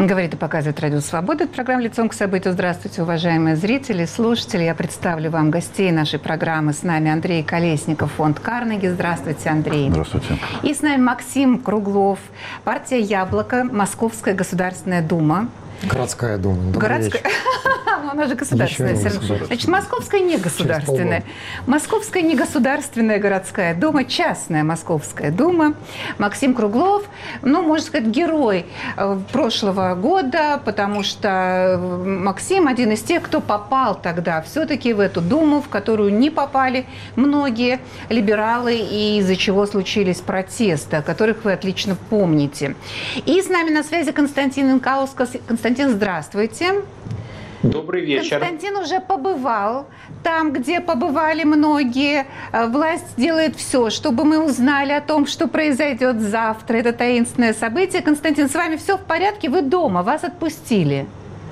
Говорит и показывает Радио Свобода. Это программа «Лицом к событию». Здравствуйте, уважаемые зрители, слушатели. Я представлю вам гостей нашей программы. С нами Андрей Колесников, фонд Карнеги. Здравствуйте, Андрей. Здравствуйте. И с нами Максим Круглов, партия «Яблоко», Московская Государственная Дума. Городская дума. Городская. Она же государственная. Значит, Московская не государственная. Московская не государственная городская дума, частная Московская дума. Максим Круглов, ну, можно сказать, герой прошлого года, потому что Максим один из тех, кто попал тогда все-таки в эту думу, в которую не попали многие либералы, и из-за чего случились протесты, о которых вы отлично помните. И с нами на связи Константин Инкаускас. Константин, здравствуйте. Добрый вечер. Константин уже побывал там, где побывали многие. Власть делает все, чтобы мы узнали о том, что произойдет завтра. Это таинственное событие. Константин, с вами все в порядке? Вы дома? Вас отпустили?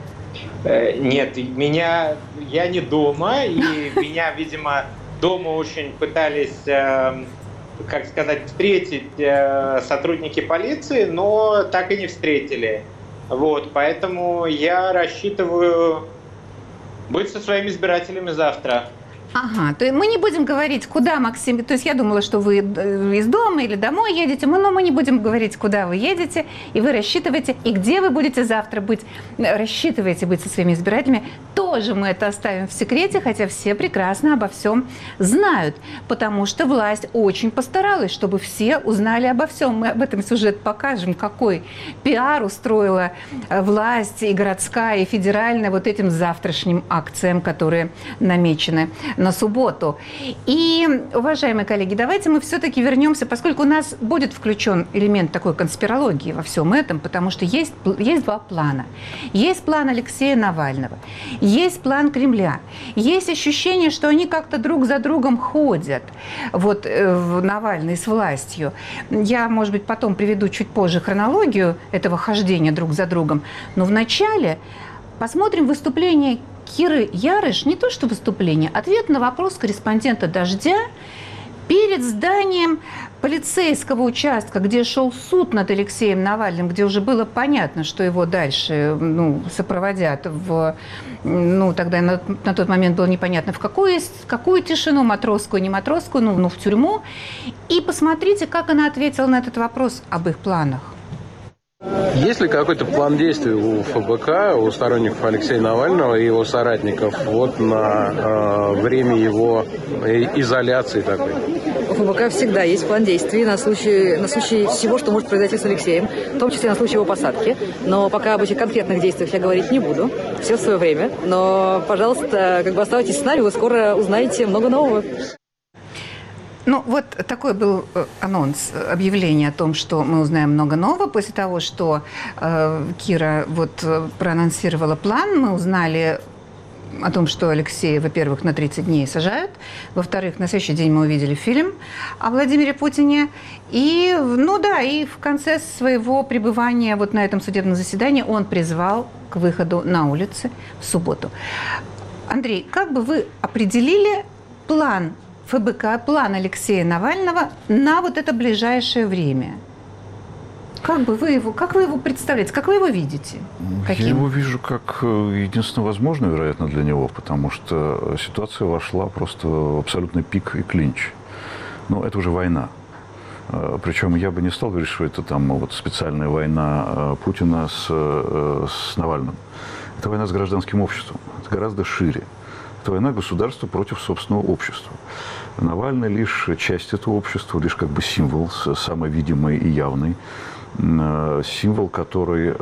Нет, я не дома. И меня, видимо, дома очень пытались, как сказать, встретить сотрудники полиции, но так и не встретили. Вот, поэтому я рассчитываю быть со своими избирателями завтра. Ага, то есть мы не будем говорить, куда, Максим, то есть я думала, что вы из дома или домой едете, но мы не будем говорить, куда вы едете, и вы рассчитываете, и где вы будете завтра быть, рассчитываете быть со своими избирателями, тоже мы это оставим в секрете, хотя все прекрасно обо всем знают, потому что власть очень постаралась, чтобы все узнали обо всем. Мы об этом сюжет покажем, какой пиар устроила власть и городская, и федеральная вот этим завтрашним акциям, которые намечены на субботу. И, уважаемые коллеги, давайте мы все-таки вернемся, поскольку у нас будет включен элемент такой конспирологии во всем этом, потому что есть два плана. Есть план Алексея Навального, есть план Кремля. Есть ощущение, что они как-то друг за другом ходят, вот Навальный с властью. Я, может быть, потом приведу чуть позже хронологию этого хождения друг за другом, но вначале посмотрим выступление Киры Ярыш, не то что выступление, ответ на вопрос корреспондента «Дождя» перед зданием полицейского участка, где шел суд над Алексеем Навальным, где уже было понятно, что его дальше сопроводят тогда на тот момент было непонятно, в какую тишину, матросскую, не матросскую, в тюрьму. И посмотрите, как она ответила на этот вопрос об их планах. Есть ли какой-то план действий у ФБК, у сторонников Алексея Навального и его соратников на время его изоляции такой? У ФБК всегда есть план действий на случай всего, что может произойти с Алексеем, в том числе на случай его посадки. Но пока об этих конкретных действиях я говорить не буду. Все в свое время. Но, пожалуйста, оставайтесь с нами, вы скоро узнаете много нового. Вот такой был анонс, объявление о том, что мы узнаем много нового. После того, что Кира проанонсировала план, мы узнали о том, что Алексея, во-первых, на 30 дней сажают, во-вторых, на следующий день мы увидели фильм о Владимире Путине. И, и в конце своего пребывания на этом судебном заседании он призвал к выходу на улицы в субботу. Андрей, как бы вы определили план ФБК, план Алексея Навального на это ближайшее время? Как вы его представляете? Как вы его видите? Я его вижу как единственно возможно, вероятно, для него, потому что ситуация вошла просто в абсолютный пик и клинч. Это уже война. Причем я бы не стал говорить, что это специальная война Путина с Навальным. Это война с гражданским обществом. Это гораздо шире. Это война государства против собственного общества. Навальный лишь часть этого общества, лишь символ, самый видимый и явный. Символ, который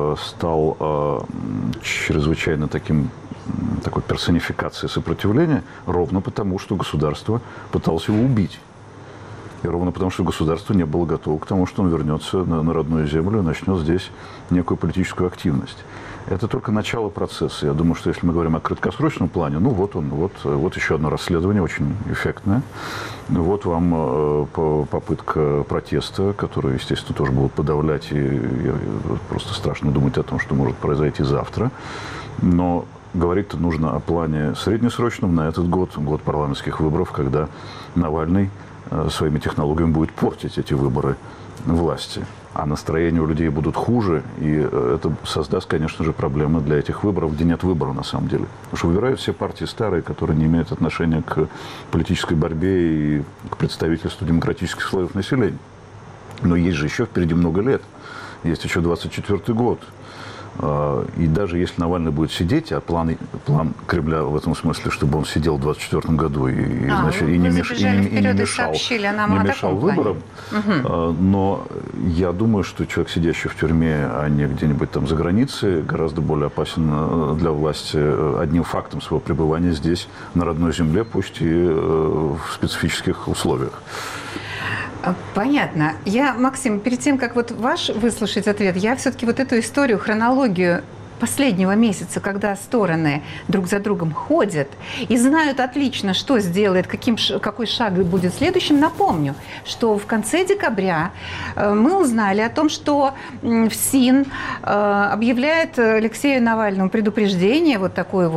стал чрезвычайно такой персонификацией сопротивления, ровно потому, что государство пыталось его убить. И ровно потому, что государство не было готово к тому, что он вернется на родную землю и начнет здесь некую политическую активность. Это только начало процесса. Я думаю, что если мы говорим о краткосрочном плане, вот еще одно расследование, очень эффектное. Вот вам попытка протеста, которую, естественно, тоже будут подавлять. И просто страшно думать о том, что может произойти завтра. Но говорить-то нужно о плане среднесрочном на этот год парламентских выборов, когда Навальный своими технологиями будет портить эти выборы власти. а настроения у людей будут хуже, и это создаст, конечно же, проблемы для этих выборов, где нет выбора на самом деле. Потому что выбирают все партии старые, которые не имеют отношения к политической борьбе и к представительству демократических слоев населения. Но есть же еще впереди много лет. Есть еще 24-й год. И даже если Навальный будет сидеть, а план Кремля в этом смысле, чтобы он сидел в 24 году и не мешал выборам. Но я думаю, что человек, сидящий в тюрьме, а не где-нибудь там за границей, гораздо более опасен для власти одним фактом своего пребывания здесь, на родной земле, пусть и в специфических условиях. Понятно. Максим, перед тем, как ваш выслушать ответ, я все-таки эту историю, хронологию последнего месяца, когда стороны друг за другом ходят и знают отлично, что сделает, какой шаг будет следующим, напомню, что в конце декабря мы узнали о том, что ФСИН объявляет Алексею Навальному предупреждение, такое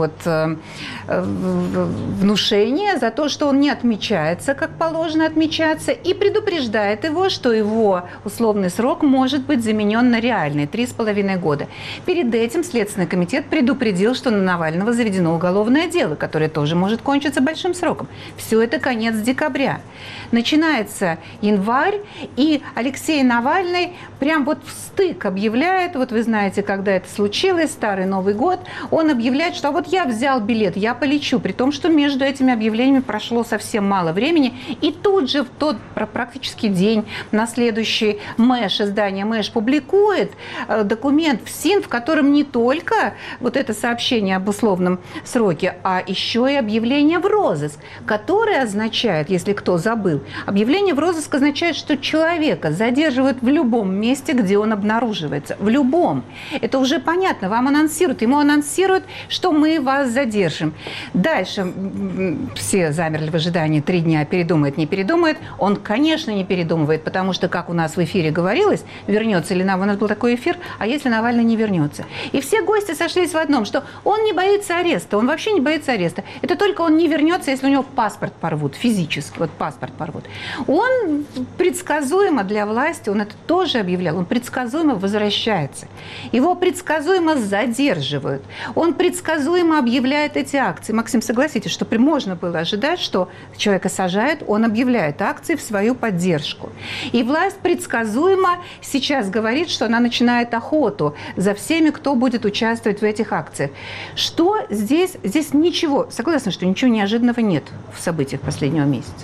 внушение за то, что он не отмечается, как положено отмечаться, и предупреждает его, что его условный срок может быть заменен на реальный – 3,5 года. Перед этим Следственный комитет предупредил, что на Навального заведено уголовное дело, которое тоже может кончиться большим сроком. Все это конец декабря. Начинается январь, и Алексей Навальный прям в стык объявляет, вы знаете, когда это случилось, Старый Новый год, он объявляет, что я взял билет, я полечу, при том, что между этими объявлениями прошло совсем мало времени, и тут же в тот практически день на следующий издание МЭШ публикует документ ФСИН, в котором не только это сообщение об условном сроке, а еще и объявление в розыск, которое означает, если кто забыл, объявление в розыск означает, что человека задерживают в любом месте, где он обнаруживается. В любом. Это уже понятно. Вам анонсируют. Ему анонсируют, что мы вас задержим. Дальше все замерли в ожидании 3 дня. Передумает, не передумает. Он, конечно, не передумывает, потому что, как у нас в эфире говорилось, вернется ли у нас был такой эфир, а если Навальный не вернется. И все гости сошлись в одном, что он не боится ареста. Он вообще не боится ареста. Это только он не вернется, если у него паспорт порвут физически. Паспорт порвут. Он предсказуемо для власти, он это тоже объявлял, он предсказуемо возвращается. Его предсказуемо задерживают. Он предсказуемо объявляет эти акции. Максим, согласитесь, что можно было ожидать, что человека сажают, он объявляет акции в свою поддержку. И власть предсказуемо сейчас говорит, что она начинает охоту за всеми, кто будет участвовать в этих акциях. Что здесь? Здесь ничего, согласна, что ничего неожиданного нет в событиях последнего месяца.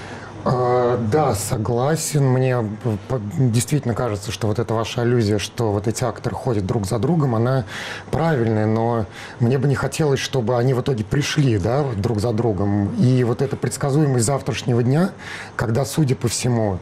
Да, согласен. Мне действительно кажется, что эта ваша аллюзия, что эти акторы ходят друг за другом, она правильная, но мне бы не хотелось, чтобы они в итоге пришли, друг за другом. И эта предсказуемость завтрашнего дня, когда, судя по всему,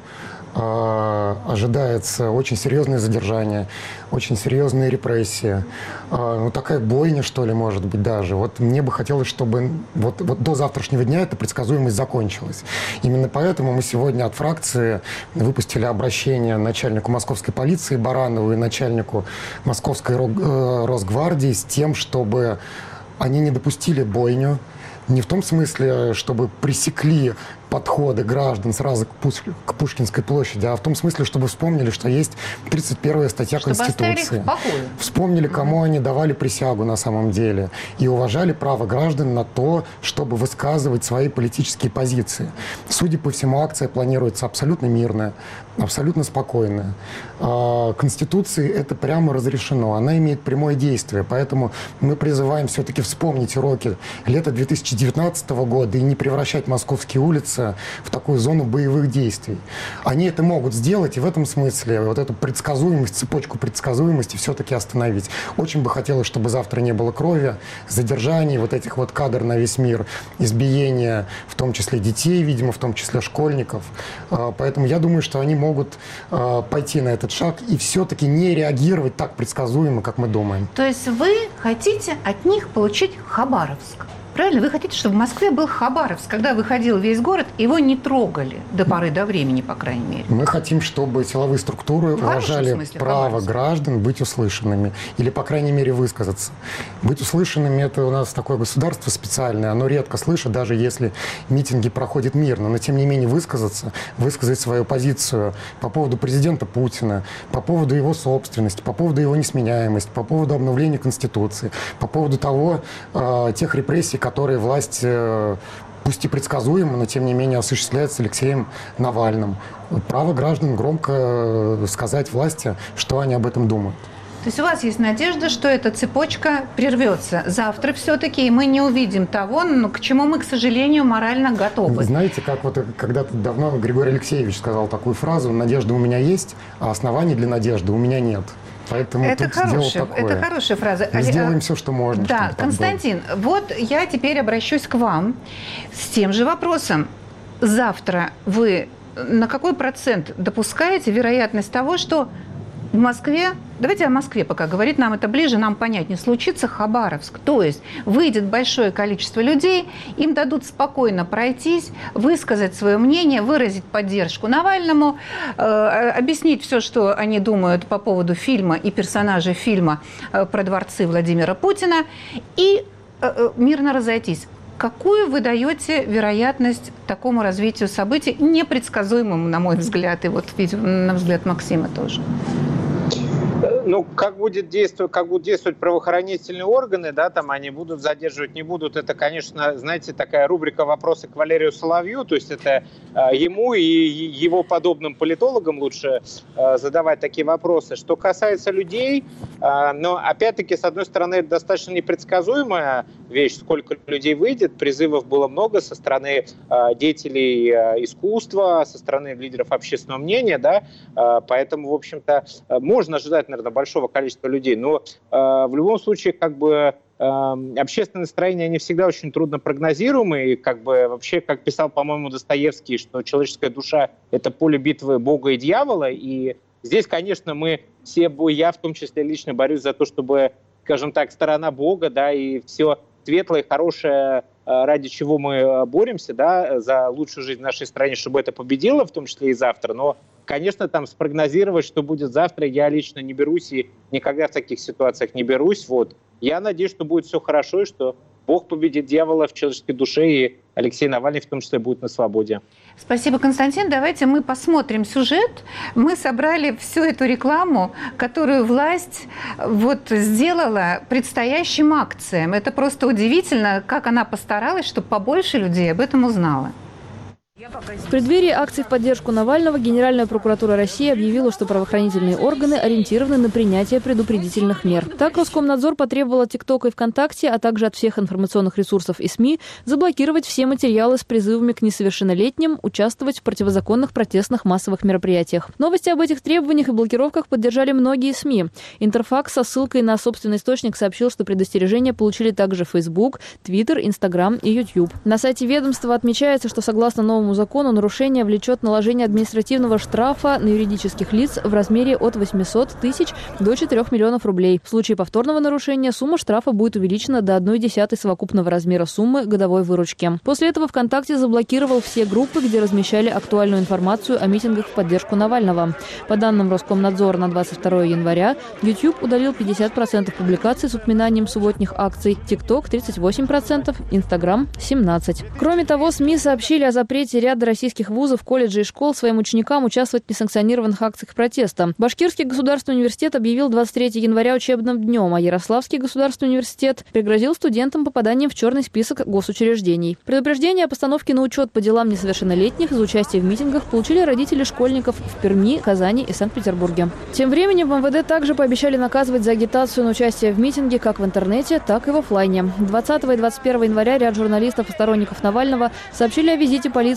ожидается очень серьезное задержание, очень серьезные репрессии. Такая бойня, что ли, может быть, даже. Мне бы хотелось, чтобы до завтрашнего дня эта предсказуемость закончилась. Именно поэтому мы сегодня от фракции выпустили обращение начальнику московской полиции Баранову и начальнику московской Росгвардии с тем, чтобы они не допустили бойню. Не в том смысле, чтобы пресекли подходы граждан сразу к Пушкинской площади, а в том смысле, чтобы вспомнили, что есть 31-я статья Конституции. Вспомнили, кому они давали присягу на самом деле. И уважали право граждан на то, чтобы высказывать свои политические позиции. Судя по всему, акция планируется абсолютно мирная, абсолютно спокойная. Конституции это прямо разрешено. Она имеет прямое действие. Поэтому мы призываем все-таки вспомнить уроки лета 2019 года и не превращать московские улицы в такую зону боевых действий. Они это могут сделать, и в этом смысле эту предсказуемость, цепочку предсказуемости все-таки остановить. Очень бы хотелось, чтобы завтра не было крови, задержаний, этих кадр на весь мир, избиения, в том числе детей, видимо, в том числе школьников. Поэтому я думаю, что они могут пойти на этот шаг и все-таки не реагировать так предсказуемо, как мы думаем. То есть вы хотите от них получить Хабаровск? Правильно? Вы хотите, чтобы в Москве был Хабаровск, когда выходил весь город, его не трогали до поры до времени, по крайней мере. Мы хотим, чтобы силовые структуры уважали право граждан быть услышанными или, по крайней мере, высказаться. Быть услышанными – это у нас такое государство специальное, оно редко слышит, даже если митинги проходят мирно, но тем не менее высказать свою позицию по поводу президента Путина, по поводу его собственности, по поводу его несменяемости, по поводу обновления Конституции, по поводу того, тех репрессий, которые власть, пусть и предсказуемо, но тем не менее осуществляет с Алексеем Навальным. Право граждан громко сказать власти, что они об этом думают. То есть у вас есть надежда, что эта цепочка прервется завтра все-таки, и мы не увидим того, к чему мы, к сожалению, морально готовы. Знаете, как вот когда-то давно Григорий Алексеевич сказал такую фразу: «Надежда у меня есть, а оснований для надежды у меня нет». Поэтому это хорошая фраза. Мы сделаем все, что можно. Да, Константин, вот я теперь обращусь к вам с тем же вопросом. Завтра вы на какой процент допускаете вероятность того, что в Москве, давайте о Москве пока говорить, нам это ближе, нам понятнее, случится Хабаровск. То есть выйдет большое количество людей, им дадут спокойно пройтись, высказать свое мнение, выразить поддержку Навальному, объяснить все, что они думают по поводу фильма и персонажей фильма про дворцы Владимира Путина, и мирно разойтись. Какую вы даете вероятность такому развитию событий, непредсказуемому, на мой взгляд, и вот, на взгляд Максима тоже? Ну, как будут действовать правоохранительные органы, да, там они будут задерживать, не будут, это, конечно, знаете, такая рубрика «Вопросы к Валерию Соловью», то есть это ему и его подобным политологам лучше задавать такие вопросы. Что касается людей, но, опять-таки, с одной стороны, это достаточно непредсказуемая вещь, сколько людей выйдет, призывов было много со стороны деятелей искусства, со стороны лидеров общественного мнения, да, поэтому, в общем-то, можно ожидать, наверное, большого количества людей, но в любом случае, как бы, общественные настроения, они всегда очень трудно прогнозируемы, и как бы вообще, как писал, по-моему, Достоевский, что человеческая душа — это поле битвы Бога и дьявола, и здесь, конечно, мы все, я в том числе лично борюсь за то, чтобы, скажем так, сторона Бога, да, и все светлое, хорошее, ради чего мы боремся, да, за лучшую жизнь в нашей стране, чтобы это победило, в том числе и завтра, но, конечно, там спрогнозировать, что будет завтра, я лично не берусь и никогда в таких ситуациях не берусь. Вот. Я надеюсь, что будет все хорошо, и что Бог победит дьявола в человеческой душе, и Алексей Навальный в том числе будет на свободе. Спасибо, Константин. Давайте мы посмотрим сюжет. Мы собрали всю эту рекламу, которую власть вот сделала предстоящим акциям. Это просто удивительно, как она постаралась, чтобы побольше людей об этом узнало. В преддверии акций в поддержку Навального Генеральная прокуратура России объявила, что правоохранительные органы ориентированы на принятие предупредительных мер. Так, Роскомнадзор потребовал от ТикТока и ВКонтакте, а также от всех информационных ресурсов и СМИ заблокировать все материалы с призывами к несовершеннолетним участвовать в противозаконных протестных массовых мероприятиях. Новости об этих требованиях и блокировках поддержали многие СМИ. Интерфакс со ссылкой на собственный источник сообщил, что предостережения получили также Facebook, Twitter, Instagram и YouTube. На сайте ведомства отмечается, что согласно новому закону нарушение влечет наложение административного штрафа на юридических лиц в размере от 800 тысяч до 4 миллионов рублей. В случае повторного нарушения сумма штрафа будет увеличена до 1/10 совокупного размера суммы годовой выручки. После этого ВКонтакте заблокировал все группы, где размещали актуальную информацию о митингах в поддержку Навального. По данным Роскомнадзора на 22 января, YouTube удалил 50% публикаций с упоминанием субботних акций, TikTok 38%, Instagram 17%. Кроме того, СМИ сообщили о запрете ряда российских вузов, колледжей и школ своим ученикам участвовать в несанкционированных акциях протеста. Башкирский государственный университет объявил 23 января учебным днем, а Ярославский государственный университет пригрозил студентам попаданием в черный список госучреждений. Предупреждение о постановке на учет по делам несовершеннолетних за участие в митингах получили родители школьников в Перми, Казани и Санкт-Петербурге. Тем временем в МВД также пообещали наказывать за агитацию на участие в митинге как в интернете, так и в офлайне. 20 и 21 января ряд журналистов и сторонников Навального сообщили о визите полиции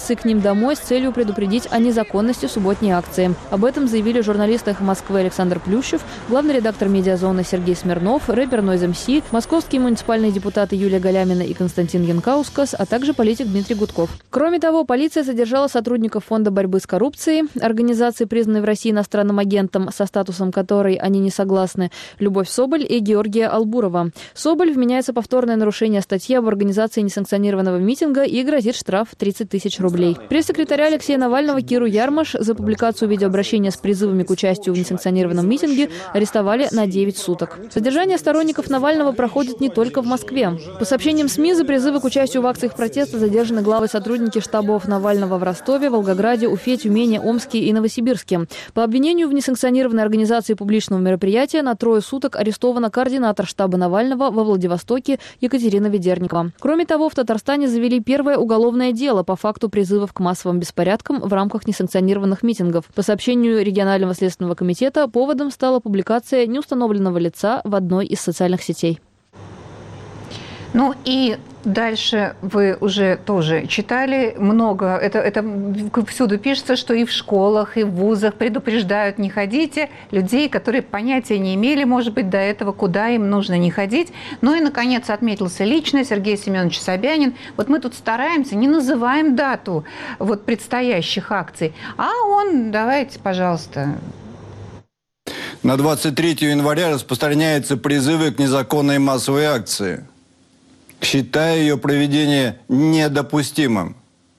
полиции к ним домой с целью предупредить о незаконности субботней акции. Об этом заявили журналисты «Эхо Москвы» Александр Плющев, главный редактор «Медиазоны» Сергей Смирнов, рэпер Noise MC, московские муниципальные депутаты Юлия Галямина и Константин Янкаускас, а также политик Дмитрий Гудков. Кроме того, полиция задержала сотрудников Фонда борьбы с коррупцией, организации, признанной в России иностранным агентом, со статусом которой они не согласны, Любовь Соболь и Георгия Албурова. Соболь вменяется повторное нарушение статьи об организации несанкционированного митинга и грозит штраф 30 тысяч рублей. Пресс-секретаря Алексея Навального Киру Ярмаш за публикацию видеообращения с призывами к участию в несанкционированном митинге арестовали на 9 суток. Содержание сторонников Навального проходит не только в Москве. По сообщениям СМИ, за призывы к участию в акциях протеста задержаны главы сотрудники штабов Навального в Ростове, Волгограде, Уфе, Тюмени, Омске и Новосибирске. По обвинению в несанкционированной организации публичного мероприятия на 3 суток арестована координатор штаба Навального во Владивостоке Екатерина Ведерникова. Кроме того, в Татарстане завели первое уголовное дело по факту призывов к массовым беспорядкам в рамках несанкционированных митингов. По сообщению регионального следственного комитета, поводом стала публикация неустановленного лица в одной из социальных сетей. Ну и дальше вы уже тоже читали много, это всюду пишется, что и в школах, и в вузах предупреждают: не ходите, людей, которые понятия не имели, может быть, до этого, куда им нужно не ходить. Ну и, наконец, отметился лично Сергей Семенович Собянин. Вот мы тут стараемся, не называем дату вот предстоящих акций, а он, давайте, пожалуйста. На 23 января распространяются призывы к незаконной массовой акции, считая ее проведение недопустимым.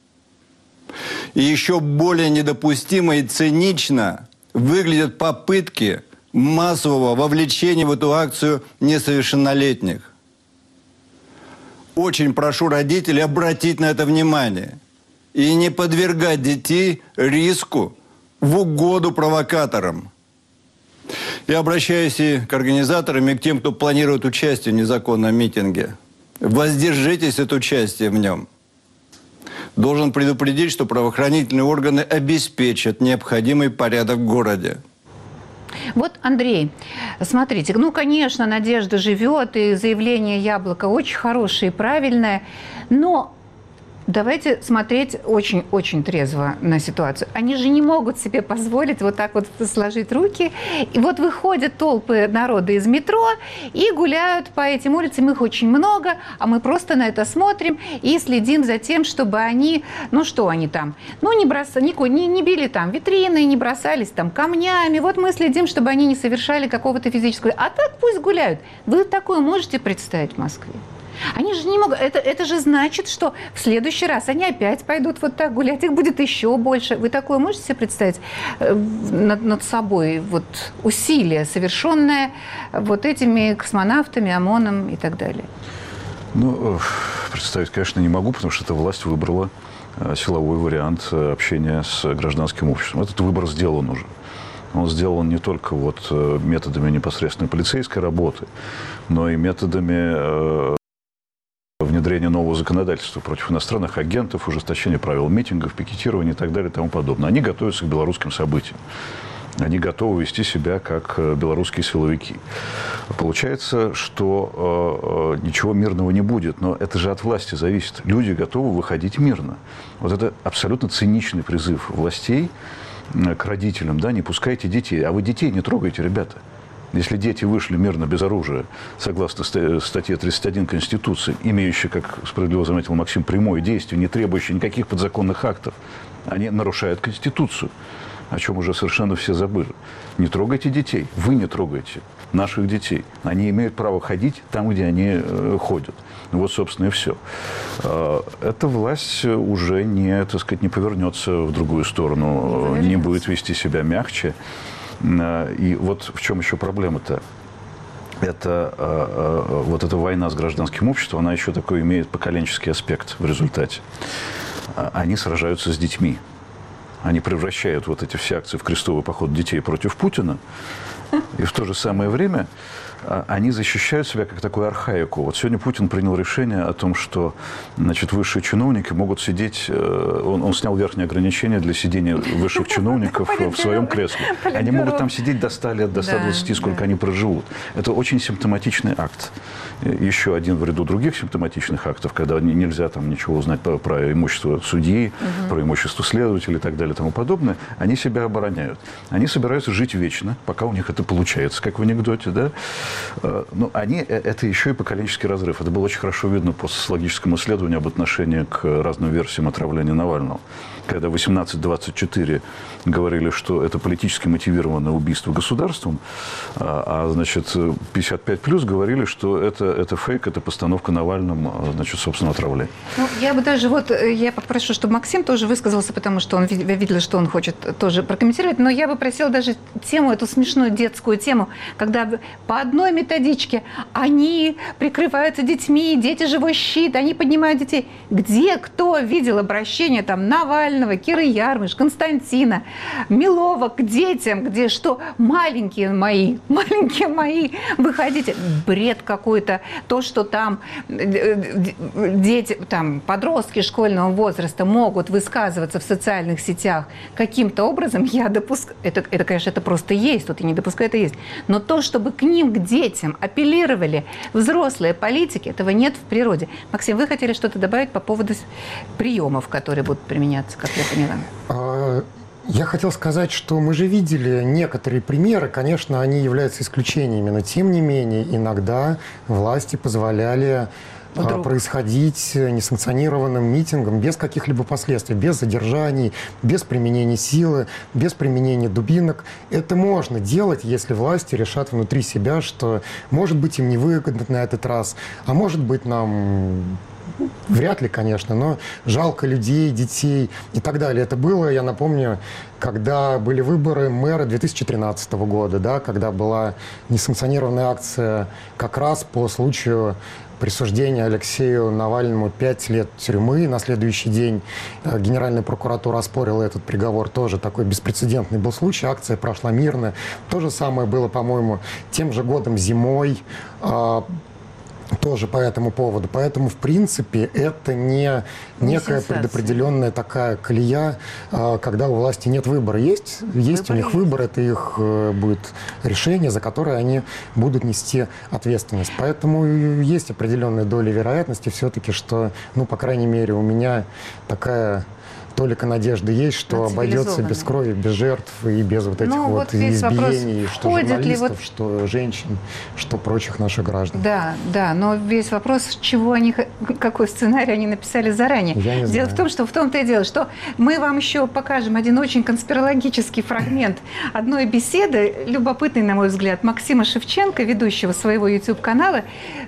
И еще более недопустимо и цинично выглядят попытки массового вовлечения в эту акцию несовершеннолетних. Очень прошу родителей обратить на это внимание и не подвергать детей риску в угоду провокаторам. Я обращаюсь и к организаторам, и к тем, кто планирует участие в незаконном митинге. Воздержитесь от участия в нем. Должен предупредить, что правоохранительные органы обеспечат необходимый порядок в городе. Вот, Андрей, смотрите, ну, конечно, надежда живет, и заявление Яблока очень хорошее и правильное, но давайте смотреть очень-очень трезво на ситуацию. Они же не могут себе позволить вот так вот сложить руки. И вот выходят толпы народа из метро и гуляют по этим улицам. Их очень много, а мы просто на это смотрим и следим за тем, чтобы они, ну что они там, ну не бросали, не били там витрины, не бросались там камнями. Вот мы следим, чтобы они не совершали какого-то физического. А так пусть гуляют. Вы такое можете представить в Москве? Они же не могут. Это же значит, что в следующий раз они опять пойдут вот так гулять. Их будет еще больше. Вы такое можете себе представить над собой? Вот усилие, совершенное вот этими космонавтами, ОМОНом и так далее? Ну, представить, конечно, не могу, потому что эта власть выбрала силовой вариант общения с гражданским обществом. Этот выбор сделан уже. Он сделан не только вот методами непосредственной полицейской работы, но и методами внедрение нового законодательства против иностранных агентов, ужесточение правил митингов, пикетирования и так далее и тому подобное. Они готовятся к белорусским событиям. Они готовы вести себя как белорусские силовики. Получается, что ничего мирного не будет, но это же от власти зависит. Люди готовы выходить мирно. Вот это абсолютно циничный призыв властей к родителям, да, не пускайте детей. А вы детей не трогайте, ребята. Если дети вышли мирно без оружия, согласно статье 31 Конституции, имеющей, как справедливо заметил Максим, прямое действие, не требующее никаких подзаконных актов, они нарушают Конституцию, о чем уже совершенно все забыли. Не трогайте детей, вы не трогайте наших детей. Они имеют право ходить там, где они ходят. Вот, собственно, и все. Эта власть уже не, так сказать, не повернется в другую сторону, не будет вести себя мягче. И вот в чем еще проблема-то? Это вот эта война с гражданским обществом, она еще такой имеет поколенческий аспект в результате. Они сражаются с детьми. Они превращают вот эти все акции в крестовый поход детей против Путина. И в то же самое время они защищают себя как такую архаику. Вот сегодня Путин принял решение о том, что, значит, высшие чиновники могут сидеть, он снял верхние ограничения для сидения высших чиновников в своем кресле. Они могут там сидеть до 100 лет, до 120, сколько они проживут. Это очень симптоматичный акт. Еще один в ряду других симптоматичных актов, когда нельзя там ничего узнать про имущество судьи, про имущество следователя и так далее и тому подобное, они себя обороняют. Они собираются жить вечно, пока у них это получается, как в анекдоте, да? Но это еще и поколенческий разрыв. Это было очень хорошо видно по социологическому исследованию об отношении к разным версиям отравления Навального. Когда 18-24 говорили, что это политически мотивированное убийство государством, значит, 55+ говорили, что это фейк, это постановка Навальным, значит, собственно, отравления. Ну, я бы даже я попрошу, чтобы Максим тоже высказался, потому что он видел, что он хочет тоже прокомментировать, но я бы просила даже тему, эту смешную детскую тему, когда по одной методичке они прикрываются детьми, дети живой щит, они поднимают детей. Где кто видел обращение там Навального, Киры Ярмыш, Константина, Милова к детям, где что, маленькие мои, выходите. Бред какой-то. То, что там дети, там подростки школьного возраста могут высказываться в социальных сетях каким-то образом, я допускаю, это, конечно, это просто есть, тут и не допускаю, это есть. Но то, чтобы к ним, к детям апеллировали взрослые политики, этого нет в природе. Максим, вы хотели что-то добавить по поводу приемов, которые будут применяться, как я поняла? Я хотел сказать, что мы же видели некоторые примеры, конечно, они являются исключениями, но тем не менее иногда власти позволяли происходить несанкционированным митингом без каких-либо последствий, без задержаний, без применения силы, без применения дубинок. Это можно делать, если власти решат внутри себя, что, может быть, им невыгодно на этот раз, а может быть, нам... Вряд ли, конечно, но жалко людей, детей и так далее. Это было, я напомню, когда были выборы мэра 2013 года, да, когда была несанкционированная акция как раз по случаю присуждения Алексею Навальному 5 лет тюрьмы. На следующий день Генеральная прокуратура оспорила этот приговор. Тоже такой беспрецедентный был случай. Акция прошла мирно. То же самое было, по-моему, тем же годом зимой. Тоже по этому поводу. Поэтому, в принципе, это не некая предопределенная такая колея, когда у власти нет выбора. Есть у них выбор, это их будет решение, за которое они будут нести ответственность. Поэтому есть определенная доля вероятности все-таки, что, ну, по крайней мере, у меня такая... Толика надежды есть, что обойдется без крови, без жертв и без вот этих вот избиений, что журналистов, что женщин, что прочих наших граждан. Да, но весь вопрос, чего они, какой сценарий они написали заранее. Дело в том, что в том-то и дело, что мы вам еще покажем один очень конспирологический фрагмент одной беседы, любопытный, на мой взгляд, Максима Шевченко, ведущего своего YouTube-канала,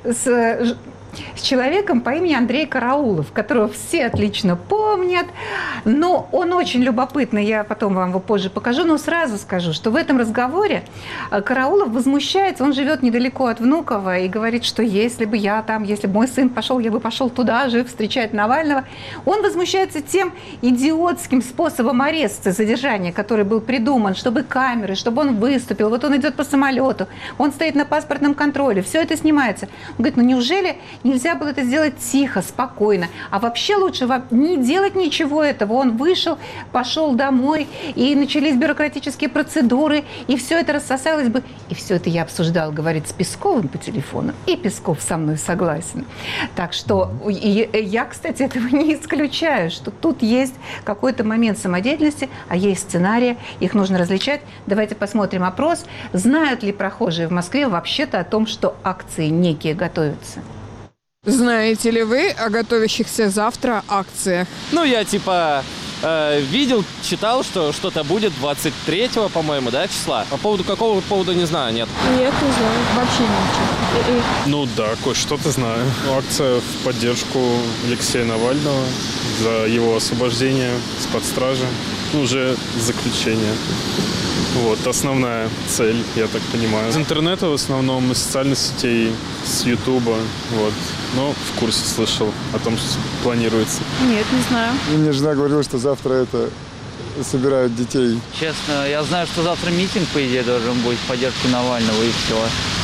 с человеком по имени Андрей Караулов, которого все отлично помнят, но он очень любопытный, я потом вам его позже покажу, но сразу скажу, что в этом разговоре Караулов возмущается, он живет недалеко от Внуково и говорит, что если бы я там, если бы мой сын пошел, я бы пошел туда же встречать Навального. Он возмущается тем идиотским способом ареста, задержания, который был придуман, чтобы камеры, чтобы он выступил, вот он идет по самолету, он стоит на паспортном контроле, все это снимается. Он говорит, ну неужели нельзя было это сделать тихо, спокойно. А вообще лучше не делать ничего этого. Он вышел, пошел домой, и начались бюрократические процедуры, и все это рассосалось бы. И все это я обсуждал, говорит, с Песковым по телефону, и Песков со мной согласен. Так что я, кстати, этого не исключаю, что тут есть какой-то момент самодеятельности, а есть сценарии, их нужно различать. Давайте посмотрим опрос. Знают ли прохожие в Москве вообще-то о том, что акции некие готовятся? Знаете ли вы о готовящихся завтра акциях? Ну, я видел, читал, что что-то будет 23-го, по-моему, да, числа. По поводу какого повода, не знаю, нет. Нет, не знаю. Вообще ничего. Ну да, кое-что-то знаю. Акция в поддержку Алексея Навального за его освобождение из-под стражи. Уже заключение. Вот, основная цель, я так понимаю. Из интернета в основном, из социальных сетей, с Ютуба, вот. Но в курсе слышал о том, что планируется. Нет, не знаю. Мне жена говорила, что завтра собирают детей. Честно, я знаю, что завтра митинг, по идее, должен быть в поддержку Навального, и все.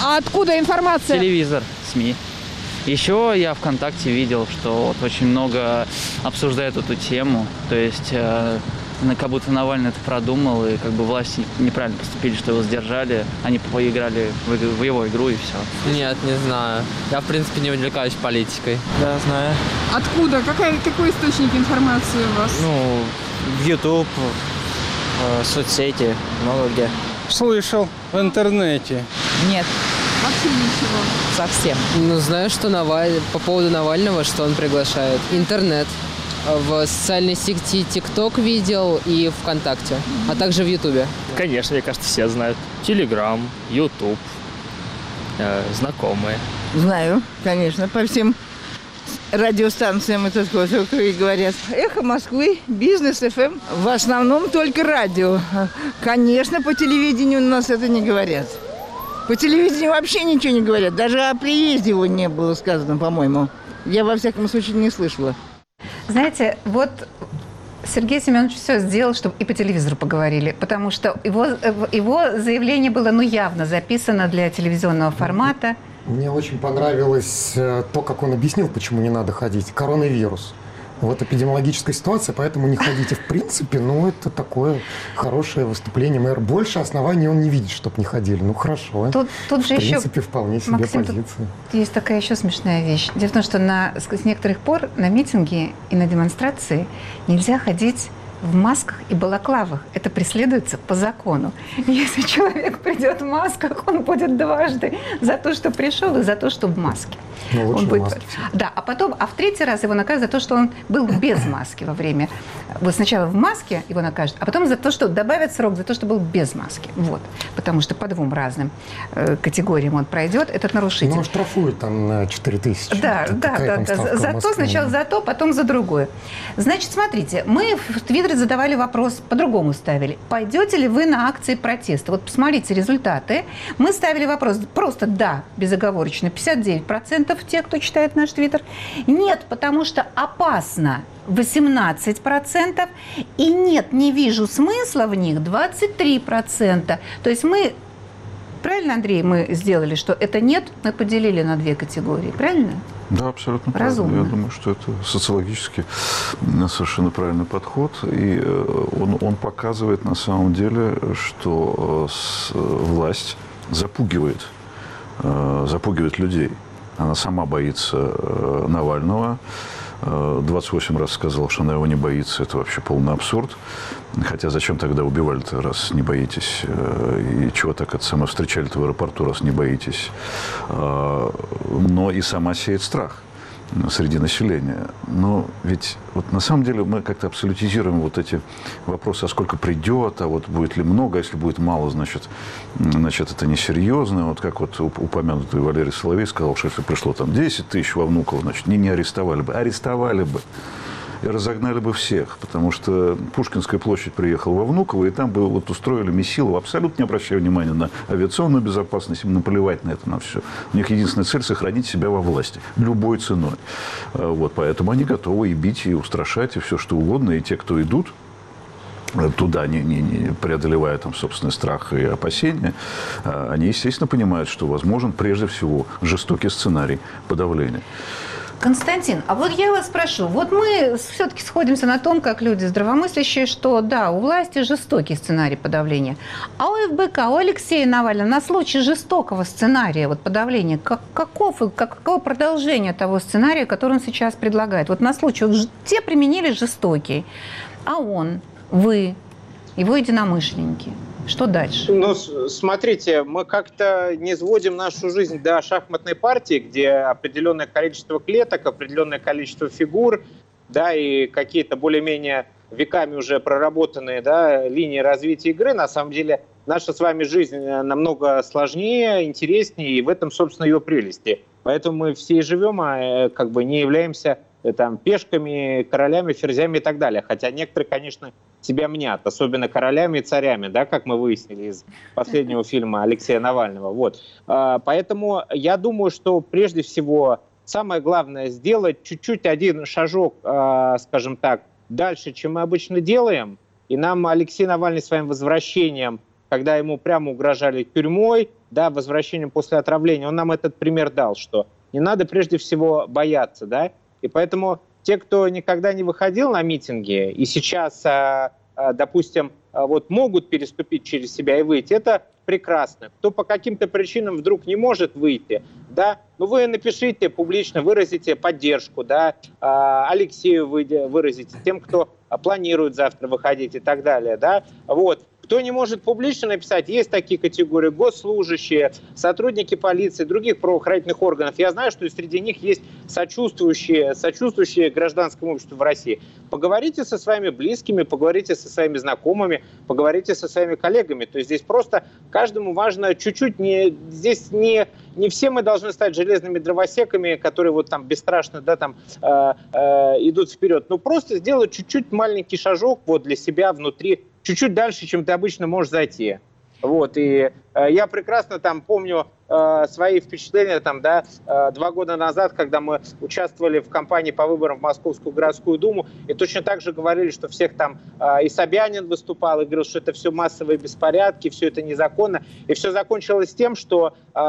А откуда информация? Телевизор, СМИ. Еще я ВКонтакте видел, что вот очень много обсуждают эту тему. То есть как будто Навальный это продумал, и как бы власти неправильно поступили, что его сдержали. Они поиграли в его игру, и все. Нет, не знаю. Я, в принципе, не увлекаюсь политикой. Да, знаю. Откуда? Какой источник информации у вас? Ну, в YouTube, соцсети, много где. Слышал в интернете. Нет. Вообще ничего? Совсем. Ну, знаю, что по поводу Навального, что он приглашает. Интернет. В социальной сети ТикТок видел и ВКонтакте, а также в Ютубе. Конечно, мне кажется, все знают. Телеграм, Ютуб, знакомые. Знаю, конечно, по всем радиостанциям это только и говорят. Эхо Москвы, Бизнес ФМ. В основном только радио. Конечно, по телевидению у нас это не говорят. По телевидению вообще ничего не говорят. Даже о приезде его не было сказано, по-моему. Я, во всяком случае, не слышала. Знаете, вот Сергей Семенович все сделал, чтобы и по телевизору поговорили, потому что его заявление было, явно записано для телевизионного формата. Мне очень понравилось то, как он объяснил, почему не надо ходить. Коронавирус. Вот эпидемиологическая ситуация, поэтому не ходите в принципе, но это такое хорошее выступление. Мэр, больше оснований он не видит, чтобы не ходили. Ну, хорошо. Тут же в принципе, вполне себе Максим, позиция. Есть такая еще смешная вещь. Дело в том, что с некоторых пор на митинги и на демонстрации нельзя ходить в масках и балаклавах. Это преследуется по закону. Если человек придет в масках, он будет дважды за то, что пришел, и за то, что в маске. Ну, лучше в маске. Да, а в третий раз его накажут за то, что он был без маски во время. Вот сначала в маске его накажут, а потом за то, что добавят срок за то, что был без маски. Вот. Потому что по двум разным категориям он пройдет, этот нарушитель. Ну, штрафуют там на 4000. Да. За то сначала за то, потом за другое. Значит, смотрите, мы в Твиттере задавали вопрос, по-другому ставили. Пойдете ли вы на акции протеста? Вот посмотрите результаты. Мы ставили вопрос просто «да», безоговорочно, 59% тех, кто читает наш Твиттер. «Нет, потому что опасно» 18%. И «нет, не вижу смысла в них» 23%. То есть мы... Правильно, Андрей, мы сделали, что это «нет», мы поделили на две категории. Правильно? Да, абсолютно разумно. Правильно. Я думаю, что это социологически совершенно правильный подход. И он показывает на самом деле, что власть запугивает людей. Она сама боится Навального. 28 раз сказала, что она его не боится. Это вообще полный абсурд. Хотя зачем тогда убивали-то, раз не боитесь? И чего так это самое встречали-то в аэропорту, раз не боитесь? Но и сама сеет страх среди населения. Но ведь вот на самом деле мы как-то абсолютизируем вот эти вопросы, а сколько придет, а вот будет ли много, а если будет мало, значит это несерьезно. Вот как вот упомянутый Валерий Соловей сказал, что если пришло там 10 тысяч во Внуково, значит, не арестовали бы. Арестовали бы. И разогнали бы всех, потому что Пушкинская площадь приехала во Внуково, и там бы вот устроили месилово, абсолютно не обращая внимания на авиационную безопасность, им наплевать на это, на все. У них единственная цель – сохранить себя во власти, любой ценой. Вот, поэтому они готовы и бить, и устрашать, и все что угодно, и те, кто идут туда, не преодолевая там собственный страх и опасения, они, естественно, понимают, что возможен прежде всего жестокий сценарий подавления. Константин, а вот я вас спрошу, вот мы все-таки сходимся на том, как люди здравомыслящие, что да, у власти жестокий сценарий подавления, а у ФБК, у Алексея Навального на случай жестокого сценария вот подавления, каково продолжение того сценария, который он сейчас предлагает? Вот на случай, вот те применили жестокий, а он, вы, его единомышленники. Что дальше? Ну, смотрите, мы как-то не сводим нашу жизнь до шахматной партии, где определенное количество клеток, определенное количество фигур, да, и какие-то более-менее веками уже проработанные, да, линии развития игры. На самом деле наша с вами жизнь намного сложнее, интереснее, и в этом, собственно, ее прелести. Поэтому мы все и живем, а как бы не являемся там пешками, королями, ферзями и так далее. Хотя некоторые, конечно, себя мнят, особенно королями и царями, да, как мы выяснили из последнего фильма Алексея Навального. Вот. Поэтому я думаю, что прежде всего самое главное сделать чуть-чуть один шажок, скажем так, дальше, чем мы обычно делаем. И нам Алексей Навальный своим возвращением, когда ему прямо угрожали тюрьмой, да, возвращением после отравления, он нам этот пример дал, что не надо прежде всего бояться, да, и поэтому те, кто никогда не выходил на митинги и сейчас, допустим, вот могут переступить через себя и выйти, это прекрасно. Кто по каким-то причинам вдруг не может выйти, да, ну вы напишите публично, выразите поддержку, да, Алексею выразите, тем, кто планирует завтра выходить и так далее, да, вот. Кто не может публично написать, есть такие категории: госслужащие, сотрудники полиции, других правоохранительных органов. Я знаю, что среди них есть сочувствующие гражданскому обществу в России. Поговорите со своими близкими, поговорите со своими знакомыми, поговорите со своими коллегами. То есть здесь просто каждому важно чуть-чуть, здесь не все мы должны стать железными дровосеками, которые вот там бесстрашно, да, там идут вперед. Но просто сделать чуть-чуть маленький шажок вот для себя внутри, чуть-чуть дальше, чем ты обычно можешь зайти. Вот, и я прекрасно там помню свои впечатления там, да, 2 года назад, когда мы участвовали в кампании по выборам в Московскую городскую думу, и точно так же говорили, что всех там и Собянин выступал, и говорил, что это все массовые беспорядки, все это незаконно. И все закончилось тем, что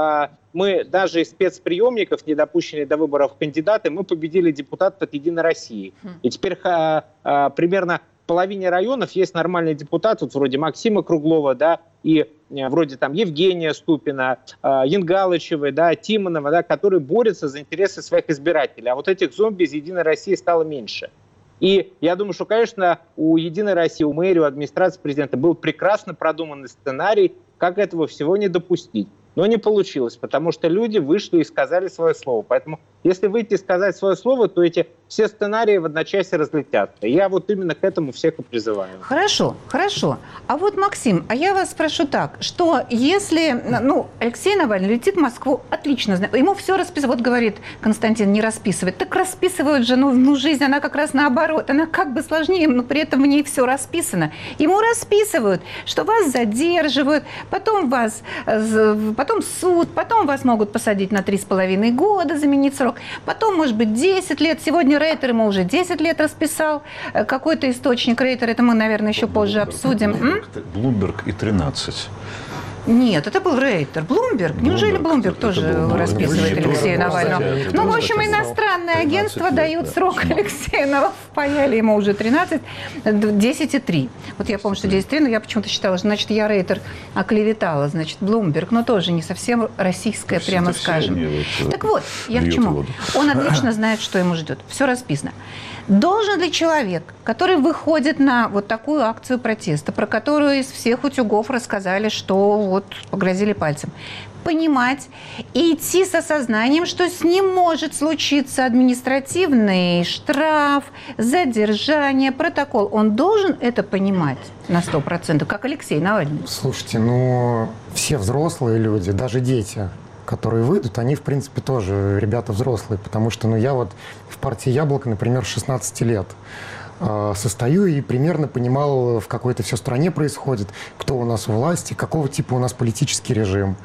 мы даже из спецприемников, не допущенные до выборов кандидаты, мы победили депутатов от «Единой России». И теперь примерно в половине районов есть нормальные депутаты, вот вроде Максима Круглова, да, и вроде там Евгения Ступина, Янгалычевой, да, Тимонова, да, которые борются за интересы своих избирателей. А вот этих зомби из «Единой России» стало меньше. И я думаю, что, конечно, у «Единой России», у мэрии, у администрации президента был прекрасно продуманный сценарий, как этого всего не допустить. Но не получилось, потому что люди вышли и сказали свое слово. Поэтому, если выйти и сказать свое слово, то эти все сценарии в одночасье разлетятся. И я вот именно к этому всех и призываю. Хорошо, хорошо. А вот, Максим, а я вас спрошу так, что если, ну, Алексей Навальный летит в Москву, отлично знает, ему все расписывают, вот говорит Константин, не расписывает. Так расписывают же, ну, жизнь, она как раз наоборот, она как бы сложнее, но при этом в ней все расписано. Ему расписывают, что вас задерживают, потом суд, потом вас могут посадить на 3,5 года, заменить срок, потом, может быть, 10 лет. Сегодня Рейтер ему уже 10 лет расписал. Какой-то источник Рейтер, это мы, наверное, еще позже обсудим. Блумберг и 13. Нет, это был Рейтер. Блумберг? Неужели Блумберг тоже расписывает Алексея Навального? Ну, в общем, иностранные агентства дают срок Алексея Навального. Впаяли ему уже 13, 10,3. Вот я помню, что 10,3, но я почему-то считала, что, значит, я Рейтер оклеветала. Значит, Блумберг, но тоже не совсем российская, прямо скажем. Так вот, я к чему? Он отлично знает, что ему ждет. Все расписано. Должен ли человек, который выходит на вот такую акцию протеста, про которую из всех утюгов рассказали, что вот погрозили пальцем, понимать и идти с осознанием, что с ним может случиться административный штраф, задержание, протокол. Он должен это понимать на 100%, как Алексей Навальный? Слушайте, ну все взрослые люди, даже дети, которые выйдут, они, в принципе, тоже ребята взрослые, потому что, ну, я вот в партии «Яблоко», например, 16 лет состою и примерно понимал, в какой-то все стране происходит, кто у нас у власти, какого типа у нас политический режим,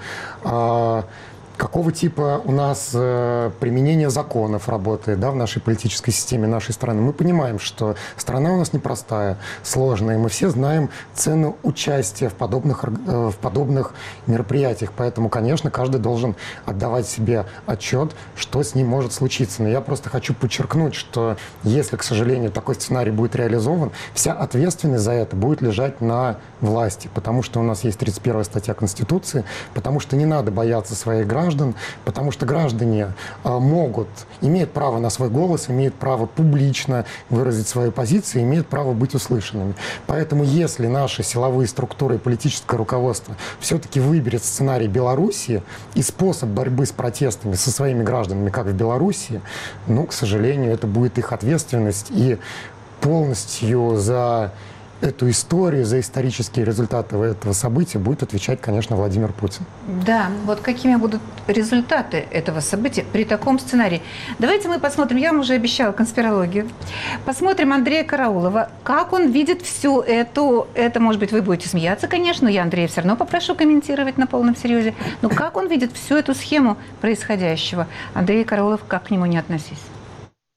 какого типа у нас применение законов работает, да, в нашей политической системе нашей страны. Мы понимаем, что страна у нас непростая, сложная, и мы все знаем цену участия в подобных мероприятиях. Поэтому, конечно, каждый должен отдавать себе отчет, что с ним может случиться. Но я просто хочу подчеркнуть, что если, к сожалению, такой сценарий будет реализован, вся ответственность за это будет лежать на власти, потому что у нас есть 31 статья Конституции, потому что не надо бояться своих граждан, потому что граждане имеют право на свой голос, имеют право публично выразить свою позицию, имеют право быть услышанными. Поэтому если наши силовые структуры и политическое руководство все-таки выберет сценарий Белоруссии и способ борьбы с протестами со своими гражданами, как в Белоруссии, ну, к сожалению, это будет их ответственность, и полностью за эту историю, за исторические результаты этого события будет отвечать, конечно, Владимир Путин. Да, вот какими будут результаты этого события при таком сценарии. Давайте мы посмотрим, я вам уже обещала конспирологию, посмотрим Андрея Караулова, как он видит всю это, может быть, вы будете смеяться, конечно, но я Андрея все равно попрошу комментировать на полном серьезе, но как он видит всю эту схему происходящего. Андрей Караулов, как к нему не относись?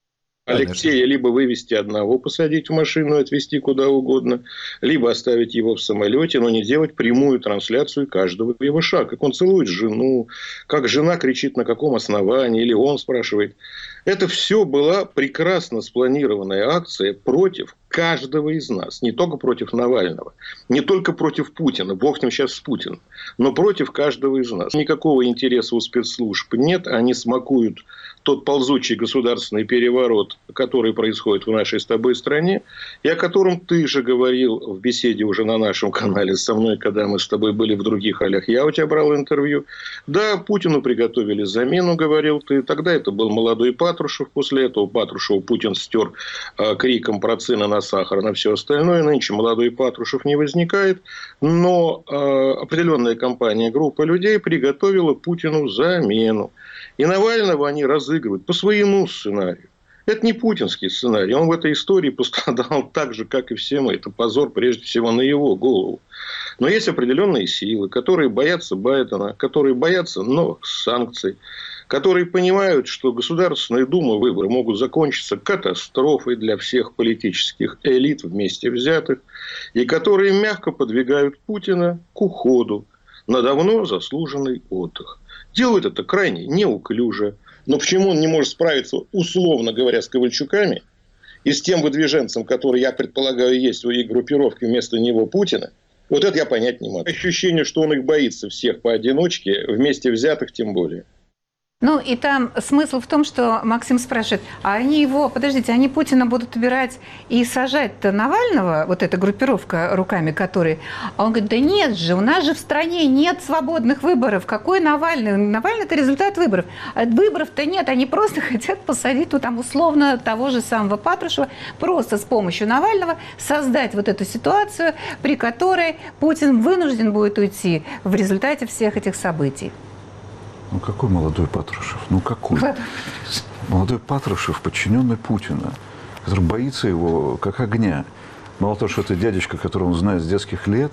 Алексея либо вывести одного, посадить в машину, отвезти куда угодно, либо оставить его в самолете, но не делать прямую трансляцию каждого его шага. Как он целует жену, как жена кричит на каком основании, или он спрашивает. Это все была прекрасно спланированная акция против каждого из нас. Не только против Навального, не только против Путина, бог с ним сейчас с Путиным, но против каждого из нас. Никакого интереса у спецслужб нет, они смакуют тот ползучий государственный переворот, который происходит в нашей с тобой стране, и о котором ты же говорил в беседе уже на нашем канале со мной, когда мы с тобой были в других алях. Я у тебя брал интервью. Да, Путину приготовили замену, говорил ты. Тогда это был молодой Патрушев. После этого Патрушева Путин стер криком про цены на сахар, на все остальное. Нынче молодой Патрушев не возникает. Но определенная компания, группа людей приготовила Путину замену. И Навального они разыгрывают по своему сценарию. Это не путинский сценарий. Он в этой истории пострадал так же, как и все мы. Это позор, прежде всего, на его голову. Но есть определенные силы, которые боятся Байдена, которые боятся новых санкций, которые понимают, что Государственная Дума выборы могут закончиться катастрофой для всех политических элит вместе взятых, и которые мягко подвигают Путина к уходу на давно заслуженный отдых. Делают это крайне неуклюже. Но почему он не может справиться, условно говоря, с Ковальчуками и с тем выдвиженцем, который, я предполагаю, есть в их группировке вместо него Путина, вот это я понять не могу. Ощущение, что он их боится всех поодиночке, вместе взятых тем более. Ну, и там смысл в том, что Максим спрашивает, а они его, подождите, они Путина будут убирать и сажать-то Навального, вот эта группировка руками которой, а он говорит, да нет же, у нас же в стране нет свободных выборов, какой Навальный? Навальный – это результат выборов. А выборов-то нет, они просто хотят посадить, ну, там, условно, того же самого Патрушева, просто с помощью Навального создать вот эту ситуацию, при которой Путин вынужден будет уйти в результате всех этих событий. Ну, какой молодой Патрушев? Ну, какой? Молодой Патрушев, подчиненный Путина, который боится его как огня. Мало того, что это дядечка, которого он знает с детских лет,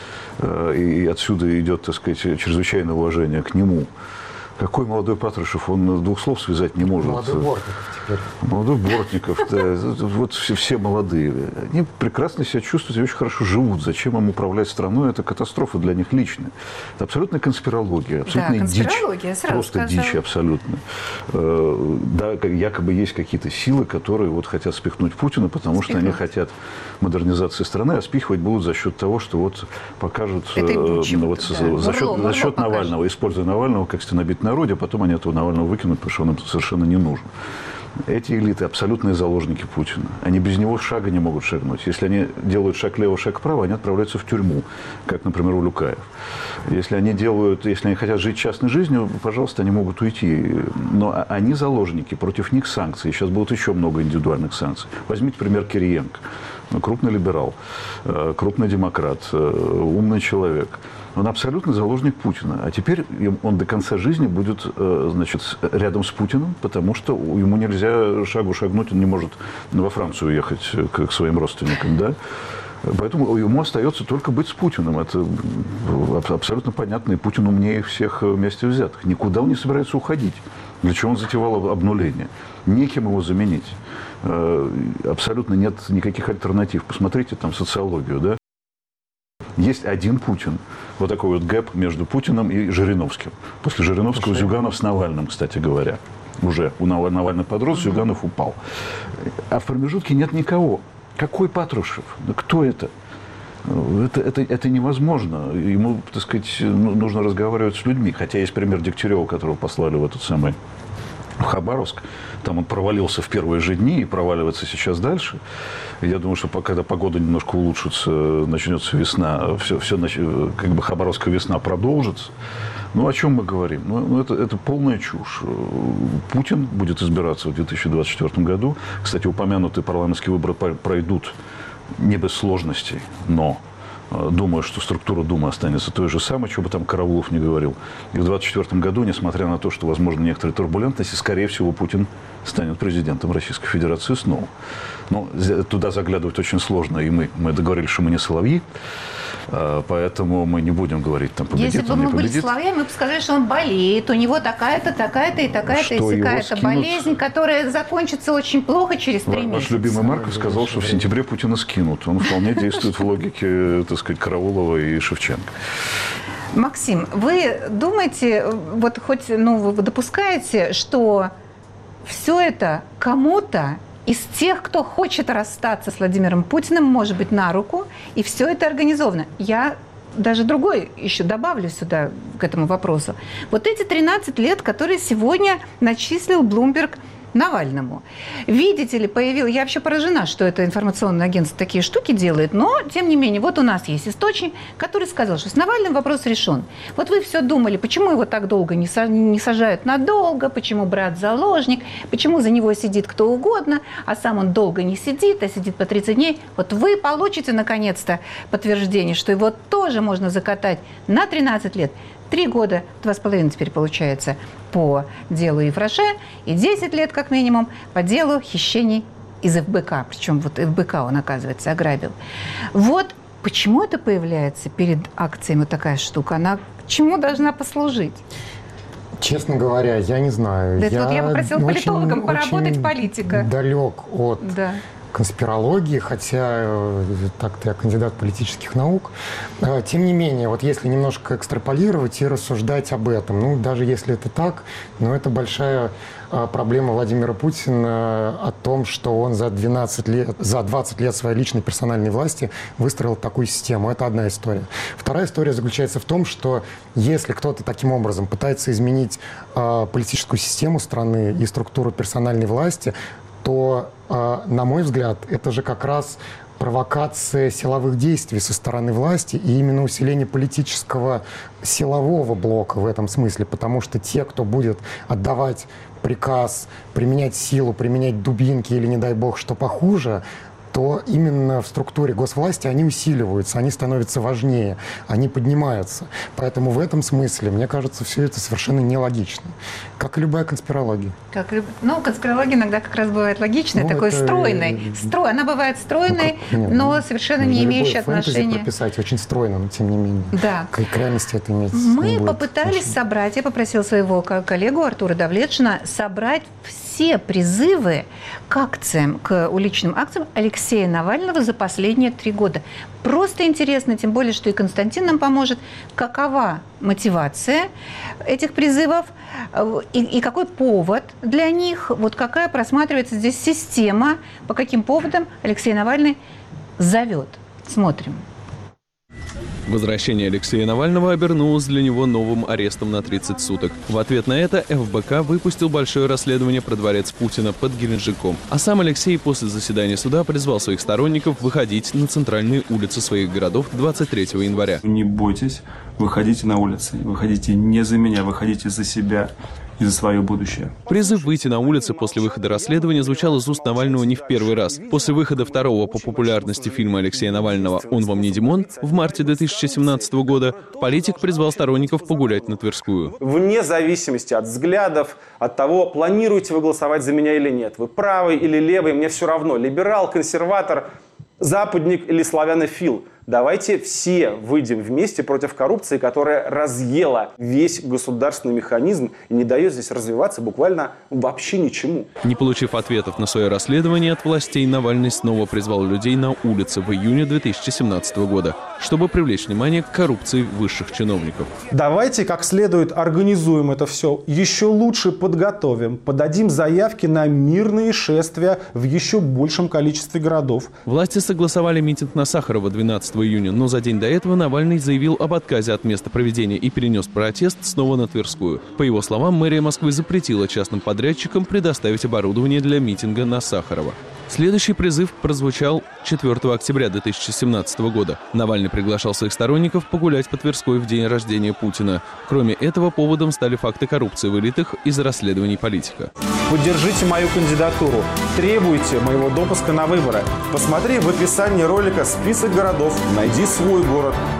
и отсюда идет, так сказать, чрезвычайное уважение к нему. Какой молодой Патрушев? Он двух слов связать не может. Молодой Бортников теперь. Молодой Бортников, да. Вот все молодые. Они прекрасно себя чувствуют и очень хорошо живут. Зачем им управлять страной? Это катастрофа для них личная. Это абсолютная конспирология. Абсолютная дичь. Просто дичь абсолютно. Да, якобы есть какие-то силы, которые вот хотят спихнуть Путина, потому что они хотят модернизации страны, а спихивать будут за счет того, что вот покажут вот, за счет Навального, используя Навального как стенобит народе, а потом они этого Навального выкинут, потому что он им совершенно не нужен. Эти элиты абсолютные заложники Путина. Они без него шага не могут шагнуть. Если они делают шаг влево, шаг вправо, они отправляются в тюрьму, как, например, Улюкаев. Если они хотят жить частной жизнью, пожалуйста, они могут уйти. Но они заложники, против них санкции. Сейчас будут еще много индивидуальных санкций. Возьмите пример Кириенко. Крупный либерал, крупный демократ, умный человек. Он абсолютно заложник Путина. А теперь он до конца жизни будет, значит, рядом с Путиным, потому что ему нельзя шагу шагнуть, он не может во Францию уехать к своим родственникам, да? Поэтому ему остается только быть с Путиным. Это абсолютно понятно. И Путин умнее всех вместе взятых. Никуда он не собирается уходить. Для чего он затевал обнуление? Некем его заменить. Абсолютно нет никаких альтернатив. Посмотрите там социологию, да? Есть один Путин. Вот такой вот гэп между Путиным и Жириновским. После Жириновского Зюганов с Навальным, кстати говоря. Уже у Навальный подрос, Зюганов упал. А в промежутке нет никого. Какой Патрушев? Кто это? Это невозможно. Ему, так сказать, нужно разговаривать с людьми. Хотя есть пример Дегтярева, которого послали в этот самый в Хабаровск. Там он провалился в первые же дни и проваливается сейчас дальше. Я думаю, что когда погода немножко улучшится, начнется весна, все как бы Хабаровская весна продолжится. Ну, о чем мы говорим? Ну, это полная чушь. Путин будет избираться в 2024 году. Кстати, упомянутые парламентские выборы пройдут не без сложностей, но думаю, что структура Думы останется той же самой, что бы там Караулов не говорил. И в 2024 году, несмотря на то, что возможно некоторые турбулентности, скорее всего, Путин станет президентом Российской Федерации снова. Но туда заглядывать очень сложно, и мы договорились, что мы не соловьи. Поэтому мы не будем говорить, там, победит Если бы он, не мы были победит. славяне, мы бы сказали, что он болеет, у него такая-то, такая-то и такая-то, и сякая-то болезнь, которая закончится очень плохо через 3 месяца. Ваш любимый Марков сказал, что в сентябре Путина скинут. Он вполне действует в логике, так сказать, Караулова и Шевченко. Максим, вы думаете, вот хоть, вы допускаете, что все это кому-то из тех, кто хочет расстаться с Владимиром Путиным, может быть на руку, и все это организовано? Я даже другой еще добавлю сюда, к этому вопросу. Вот эти 13 лет, которые сегодня начислил Bloomberg Навальному. Видите ли, я вообще поражена, что это информационное агентство такие штуки делает, но, тем не менее, вот у нас есть источник, который сказал, что с Навальным вопрос решен. Вот вы все думали, почему его так долго не сажают надолго, почему брат заложник, почему за него сидит кто угодно, а сам он долго не сидит, а сидит по 30 дней. Вот вы получите, наконец-то, подтверждение, что его тоже можно закатать на 13 лет. 3 года, 2,5 теперь получается, по делу Ефраше, и 10 лет, как минимум, по делу хищений из ФБК. Причем вот ФБК он, оказывается, ограбил. Вот почему это появляется перед акцией вот такая штука? Она к чему должна послужить? Честно говоря, я не знаю. Я попросила политологам поработать политика. Далек от конспирологии, хотя так-то я кандидат политических наук. Тем не менее, вот если немножко экстраполировать и рассуждать об этом, даже если это так, но это большая проблема Владимира Путина о том, что он за 20 лет своей личной персональной власти выстроил такую систему. Это одна история. Вторая история заключается в том, что если кто-то таким образом пытается изменить политическую систему страны и структуру персональной власти, то, на мой взгляд, это же как раз провокация силовых действий со стороны власти и именно усиление политического силового блока в этом смысле, потому что те, кто будет отдавать приказ, применять силу, применять дубинки или, не дай бог, что похуже, то именно в структуре госвласти они усиливаются, они становятся важнее, они поднимаются. Поэтому в этом смысле, мне кажется, все это совершенно нелогично. Как и любая конспирология. Конспирология иногда как раз бывает логичной, такой стройной. Она бывает стройной, но совершенно не имеющей отношения. Прописать очень стройно, но тем не менее. Да. К реальности это имеет. Мы попытались собрать, я попросила своего коллегу Артура Давлетшина собрать все призывы к акциям, к уличным акциям Алексея Навального за последние 3 года. Просто интересно, тем более, что и Константин нам поможет, какова мотивация этих призывов и какой повод для них, вот какая просматривается здесь система, по каким поводам Алексей Навальный зовет. Смотрим. Возвращение Алексея Навального обернулось для него новым арестом на 30 суток. В ответ на это ФБК выпустил большое расследование про дворец Путина под Геленджиком. А сам Алексей после заседания суда призвал своих сторонников выходить на центральные улицы своих городов 23 января. Не бойтесь, выходите на улицы. Выходите не за меня, выходите за себя и за свое будущее. Призыв выйти на улицы после выхода расследования звучал из уст Навального не в первый раз. После выхода второго по популярности фильма Алексея Навального «Он вам не Димон» в марте 2017 года политик призвал сторонников погулять на Тверскую. Вне зависимости от взглядов, от того, планируете вы голосовать за меня или нет, вы правый или левый, мне все равно, либерал, консерватор, западник или славянофил. Давайте все выйдем вместе против коррупции, которая разъела весь государственный механизм и не дает здесь развиваться буквально вообще ничему. Не получив ответов на свое расследование от властей, Навальный снова призвал людей на улицы в июне 2017 года, чтобы привлечь внимание к коррупции высших чиновников. Давайте как следует организуем это все, еще лучше подготовим, подадим заявки на мирные шествия в еще большем количестве городов. Власти согласовали митинг на Сахарова 12 июня, но за день до этого Навальный заявил об отказе от места проведения и перенес протест снова на Тверскую. По его словам, мэрия Москвы запретила частным подрядчикам предоставить оборудование для митинга на Сахарова. Следующий призыв прозвучал 4 октября 2017 года. Навальный приглашал своих сторонников погулять по Тверской в день рождения Путина. Кроме этого, поводом стали факты коррупции в элитах из расследований политика. Поддержите мою кандидатуру. Требуйте моего допуска на выборы. Посмотри в описании ролика список городов. Найди свой город.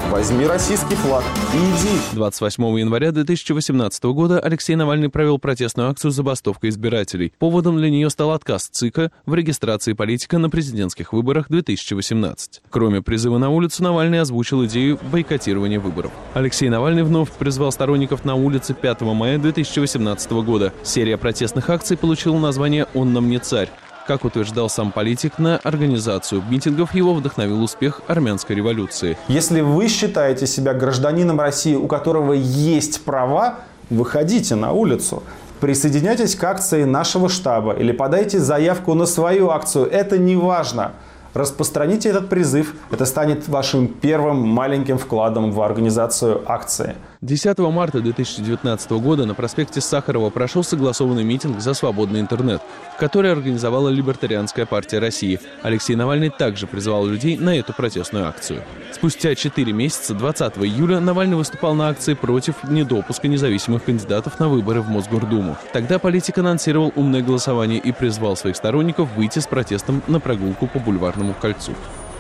возьми российский флаг и иди. 28 января 2018 года Алексей Навальный провел протестную акцию «Забастовка избирателей». Поводом для нее стал отказ ЦИКа в регистрации политика на президентских выборах 2018. Кроме призыва на улицу, Навальный озвучил идею бойкотирования выборов. Алексей Навальный вновь призвал сторонников на улице 5 мая 2018 года. Серия протестных акций получила название «Он нам не царь». Как утверждал сам политик, на организацию митингов его вдохновил успех армянской революции. Если вы считаете себя гражданином России, у которого есть права, выходите на улицу. Присоединяйтесь к акции нашего штаба или подайте заявку на свою акцию. Это не важно. Распространите этот призыв. Это станет вашим первым маленьким вкладом в организацию акции. 10 марта 2019 года на проспекте Сахарова прошел согласованный митинг за свободный интернет, который организовала Либертарианская партия России. Алексей Навальный также призвал людей на эту протестную акцию. Спустя 4 месяца, 20 июля, Навальный выступал на акции против недопуска независимых кандидатов на выборы в Мосгордуму. Тогда политик анонсировал умное голосование и призвал своих сторонников выйти с протестом на прогулку по Бульварному кольцу.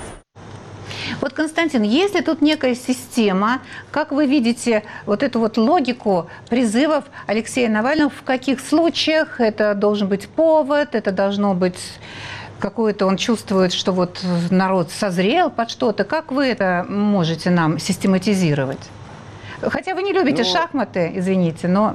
Вот, Константин, есть ли тут некая система, как вы видите вот эту вот логику призывов Алексея Навального, в каких случаях это должен быть повод, это должно быть какое-то, он чувствует, что вот народ созрел под что-то. Как вы это можете нам систематизировать? Хотя вы не любите шахматы, извините, но...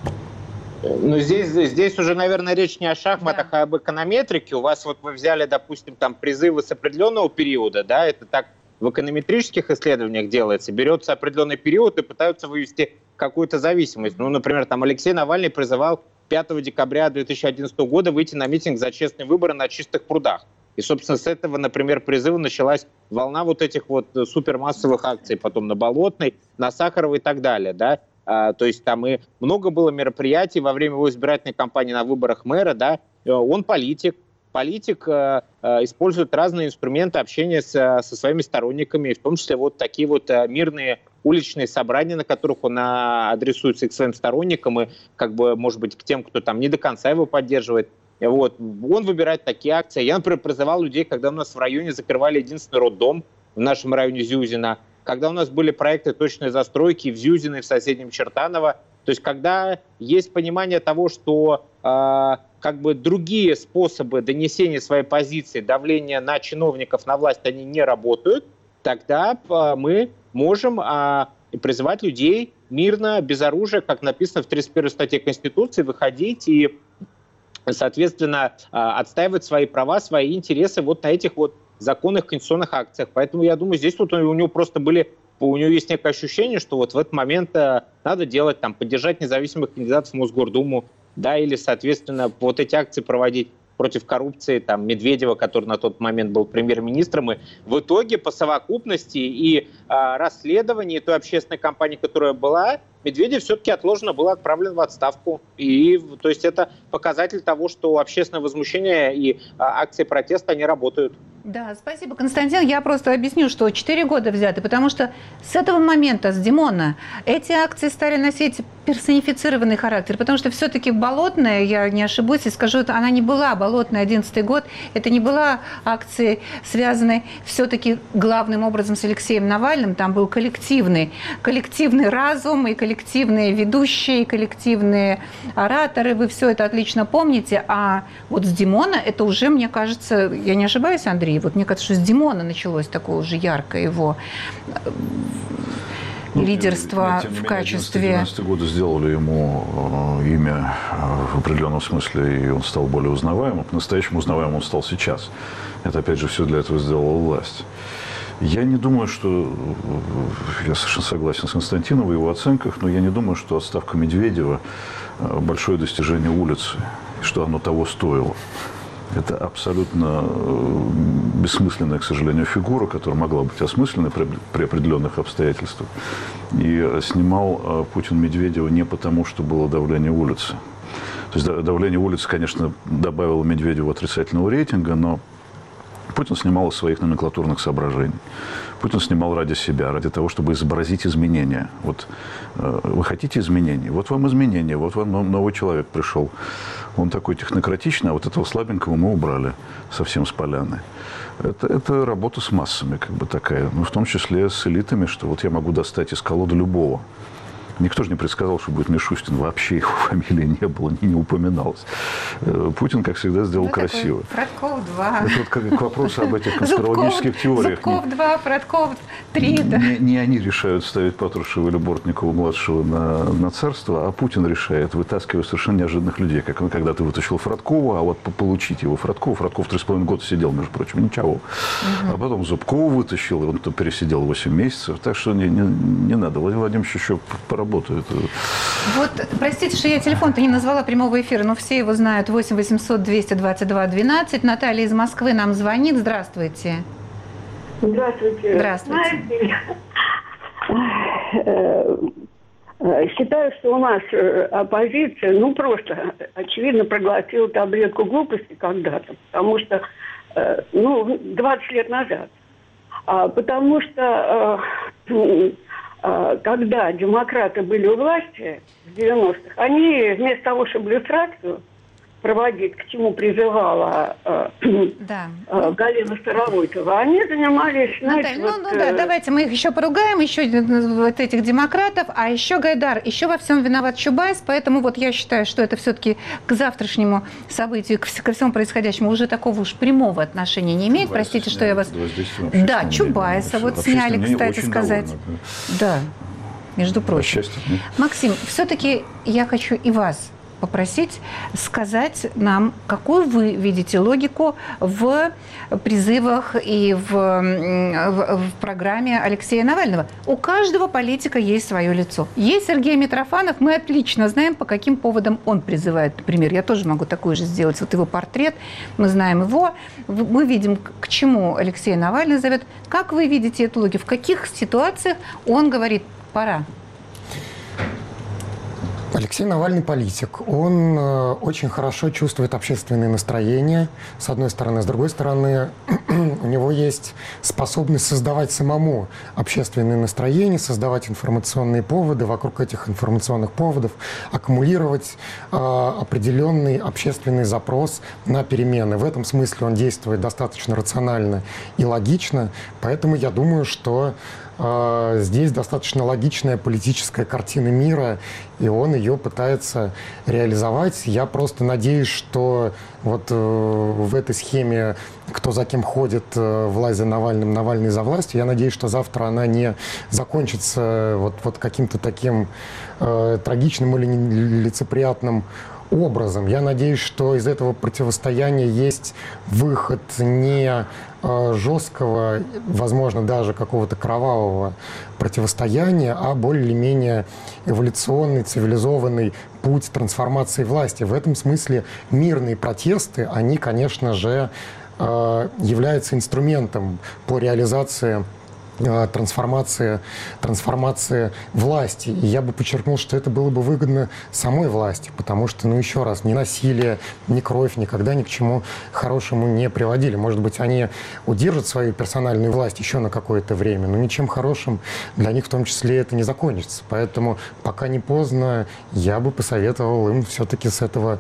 Ну, здесь уже, наверное, речь не о шахматах, а об эконометрике. У вас вот вы взяли, допустим, там призывы с определенного периода, да, это так в эконометрических исследованиях делается. Берется определенный период и пытаются вывести какую-то зависимость. Ну, например, там Алексей Навальный призывал 5 декабря 2011 года выйти на митинг за честные выборы на Чистых прудах. И, собственно, с этого, например, призыва началась волна вот этих вот супермассовых акций, потом на Болотной, на Сахаровой и так далее, да. То есть там и много было мероприятий во время его избирательной кампании на выборах мэра, да. Он политик. Политик использует разные инструменты общения со своими сторонниками, в том числе вот такие вот мирные уличные собрания, на которых он адресуется и к своим сторонникам, и, как бы, может быть, к тем, кто там не до конца его поддерживает. Вот. Он выбирает такие акции. Я, например, призывал людей, когда у нас в районе закрывали единственный роддом, в нашем районе Зюзина, когда у нас были проекты точной застройки в Зюзино и в соседнем Чертаново. То есть когда есть понимание того, что как бы другие способы донесения своей позиции, давления на чиновников, на власть, они не работают, тогда мы можем призывать людей мирно, без оружия, как написано в 31 статье Конституции, выходить и, соответственно, отстаивать свои права, свои интересы вот на этих вот законных конституционных акциях. Поэтому я думаю, здесь вот у него просто были, у него есть некое ощущение, что вот в этот момент надо делать, там, поддержать независимых кандидатов в Мосгордуму, да, или, соответственно, вот эти акции проводить против коррупции, там, Медведева, который на тот момент был премьер-министром, и в итоге по совокупности и расследовании той общественной кампании, которая была, Медведев все-таки отложено был отправлен в отставку. И, то есть это показатель того, что общественное возмущение и акции протеста, они работают. Да, спасибо, Константин. Я просто объясню, что 4 года взяты, потому что с этого момента, с Димона, эти акции стали носить персонифицированный характер, потому что все-таки Болотная, я не ошибусь и скажу, она не была, Болотная, 11 год, это не была акцией, связанной все-таки главным образом с Алексеем Навальным, там был коллективный разум и коллективные ведущие, и коллективные ораторы, вы все это отлично помните, а вот с Димона это уже, мне кажется, я не ошибаюсь, Андрей, вот мне кажется, что с Димона началось такое уже яркое его лидерство в качестве... 1990 годы сделали ему имя в определенном смысле, и он стал более узнаваемым. По-настоящему узнаваемым он стал сейчас. Это, опять же, все для этого сделала власть. Я не думаю, что... Я совершенно согласен с Константином в его оценках, но я не думаю, что отставка Медведева большое достижение улицы, что оно того стоило. Это абсолютно бессмысленная, к сожалению, фигура, которая могла быть осмысленной при определенных обстоятельствах. И снимал Путин Медведева не потому, что было давление улицы. То есть давление улицы, конечно, добавило Медведеву отрицательного рейтинга, но Путин снимал из своих номенклатурных соображений. Путин снимал ради себя, ради того, чтобы изобразить изменения. Вот вы хотите изменений? Вот вам изменения, вот вам новый человек пришел. Он такой технократичный, а вот этого слабенького мы убрали совсем с поляны. Это работа с массами, как бы такая, ну, в том числе с элитами, что вот я могу достать из колоды любого. Никто же не предсказал, что будет Мишустин. Вообще его фамилии не было, не упоминалось. Путин, как всегда, сделал красиво. Фродков-2. Это вот к вопросу об этих конспирологических теориях. Зубков-2, Фродков-3. Да. Не они решают ставить Патрушева или Бортникова-младшего на царство, а Путин решает, вытаскивая совершенно неожиданных людей. Как он когда-то вытащил Фродкова, а вот получить его Фродков 3,5 года сидел, между прочим, ничего. А потом Зубкова вытащил, и он пересидел 8 месяцев. Так что не надо. Владимир Владимирович еще поработает. Вот, простите, что я телефон-то не назвала прямого эфира, но все его знают. 8 800 222 12. Наталья из Москвы нам звонит. Здравствуйте. Здравствуйте. Здравствуйте. Знаете, считаю, что у нас оппозиция, ну, просто, очевидно, проглотила таблетку глупости когда-то, потому что, 20 лет назад. Потому что когда демократы были у власти в 90-х, они вместо того, чтобы люстрацию проводить, к чему призывала Галина Старовойтова, они занимались... Наталья, давайте мы их еще поругаем, еще вот этих демократов, а еще Гайдар, еще во всем виноват Чубайс, поэтому вот я считаю, что это все-таки к завтрашнему событию, ко всему происходящему уже такого уж прямого отношения не имеет. Чубайса простите, что я вас... Да, Чубайса вот сняли, кстати сказать. Довольно, да, между прочим. Максим, все-таки я хочу и вас попросить сказать нам, какую вы видите логику в призывах и в программе Алексея Навального. У каждого политика есть свое лицо. Есть Сергей Митрофанов, мы отлично знаем, по каким поводам он призывает. Например, я тоже могу такой же сделать. Вот его портрет, мы знаем его, мы видим, к чему Алексей Навальный зовет. Как вы видите эту логику? В каких ситуациях он говорит «пора»? Алексей Навальный политик. Он очень хорошо чувствует общественные настроения, с одной стороны. С другой стороны, у него есть способность создавать самому общественные настроения, создавать информационные поводы, вокруг этих информационных поводов аккумулировать определенный общественный запрос на перемены. В этом смысле он действует достаточно рационально и логично, поэтому я думаю, что здесь достаточно логичная политическая картина мира, и он ее пытается реализовать. Я просто надеюсь, что вот в этой схеме «кто за кем ходит, власть за Навальным, Навальный за властью», я надеюсь, что завтра она не закончится вот каким-то таким трагичным или лицеприятным образом. Я надеюсь, что из этого противостояния есть выход не жесткого, возможно, даже какого-то кровавого противостояния, а более-менее эволюционный, цивилизованный путь трансформации власти. В этом смысле мирные протесты, они, конечно же, являются инструментом по реализации трансформации власти. И я бы подчеркнул, что это было бы выгодно самой власти, потому что, еще раз, ни насилие, ни кровь никогда ни к чему хорошему не приводили. Может быть, они удержат свою персональную власть еще на какое-то время, но ничем хорошим для них в том числе это не закончится. Поэтому пока не поздно, я бы посоветовал им все-таки с этого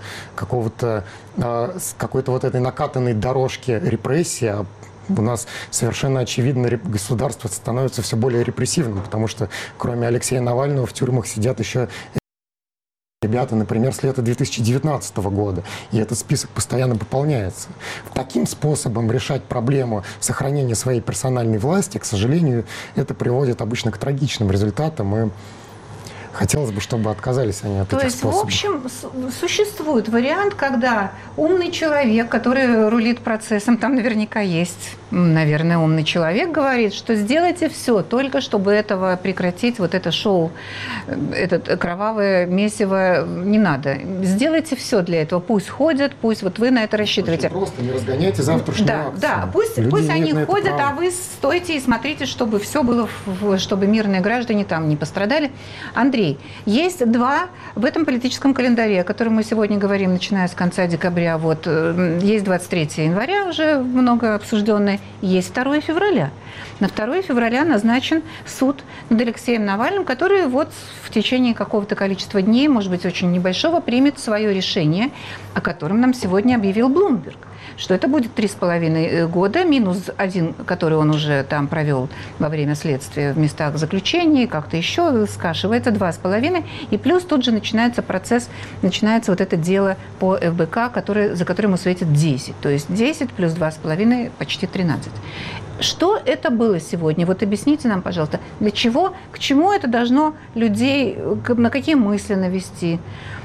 с какой-то вот этой накатанной дорожки репрессий, у нас совершенно очевидно государство становится все более репрессивным, потому что кроме Алексея Навального в тюрьмах сидят еще ребята, например, с лета 2019 года, и этот список постоянно пополняется. Таким способом решать проблему сохранения своей персональной власти, к сожалению, это приводит обычно к трагичным результатам, и хотелось бы, чтобы отказались они от этих способов. То есть, в общем, существует вариант, когда умный человек, который рулит процессом, там наверняка есть наверное, умный человек говорит, что сделайте все, только чтобы этого прекратить, вот это шоу, это кровавое месиво не надо. Сделайте все для этого. Пусть ходят, пусть вот вы на это рассчитываете. Просто не разгоняйте завтрашнюю акцию. Да, пусть они ходят, а вы стойте и смотрите, чтобы все было, чтобы мирные граждане там не пострадали. Андрей, есть два в этом политическом календаре, о котором мы сегодня говорим, начиная с конца декабря. Вот есть 23 января, уже много обсужденный. Есть 2 февраля. На 2 февраля назначен суд над Алексеем Навальным, который вот в течение какого-то количества дней, может быть, очень небольшого, примет свое решение, о котором нам сегодня объявил Блумберг. Что это будет 3,5 года, минус 1, который он уже там провел во время следствия в местах заключения, как-то еще скашивается, 2,5. И плюс тут же начинается процесс, начинается вот это дело по ФБК, за которое ему светит 10. То есть 10 плюс 2,5, почти 13. Что это было сегодня? Вот объясните нам, пожалуйста, для чего, к чему это должно людей, на какие мысли навести,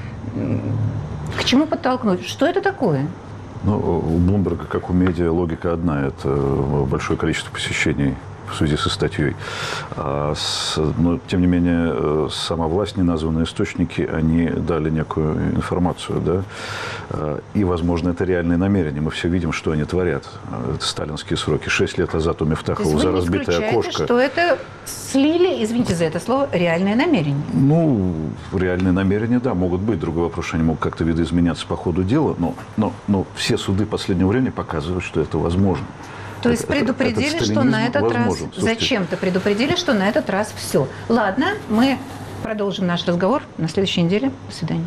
к чему подтолкнуть? Что это такое? Ну, у Блумберга, как у медиа, логика одна. Это большое количество посещений в связи со статьей. Но, тем не менее, сама власть, неназванные источники, они дали некую информацию. Да? И, возможно, это реальные намерения. Мы все видим, что они творят. Это сталинские сроки. 6 лет назад у Мифтахова за разбитое окошко. Что это слили, извините за это слово, реальные намерения? Ну, реальные намерения, да, могут быть. Другой вопрос, что они могут как-то видоизменяться по ходу дела. Но все суды последнего времени показывают, что это возможно. То есть предупредили, что на этот раз... Зачем-то предупредили, что на этот раз все. Ладно, мы продолжим наш разговор на следующей неделе. До свидания.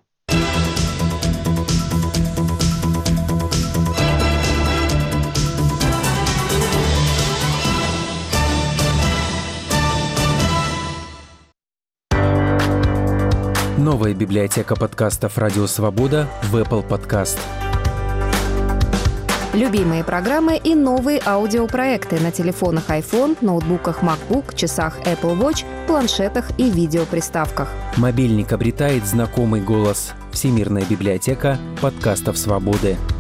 Новая библиотека подкастов «Радио Свобода» в Apple Podcast. Любимые программы и новые аудиопроекты на телефонах iPhone, ноутбуках MacBook, часах Apple Watch, планшетах и видеоприставках. Мобильник обретает знакомый голос. Всемирная библиотека подкастов «Свободы».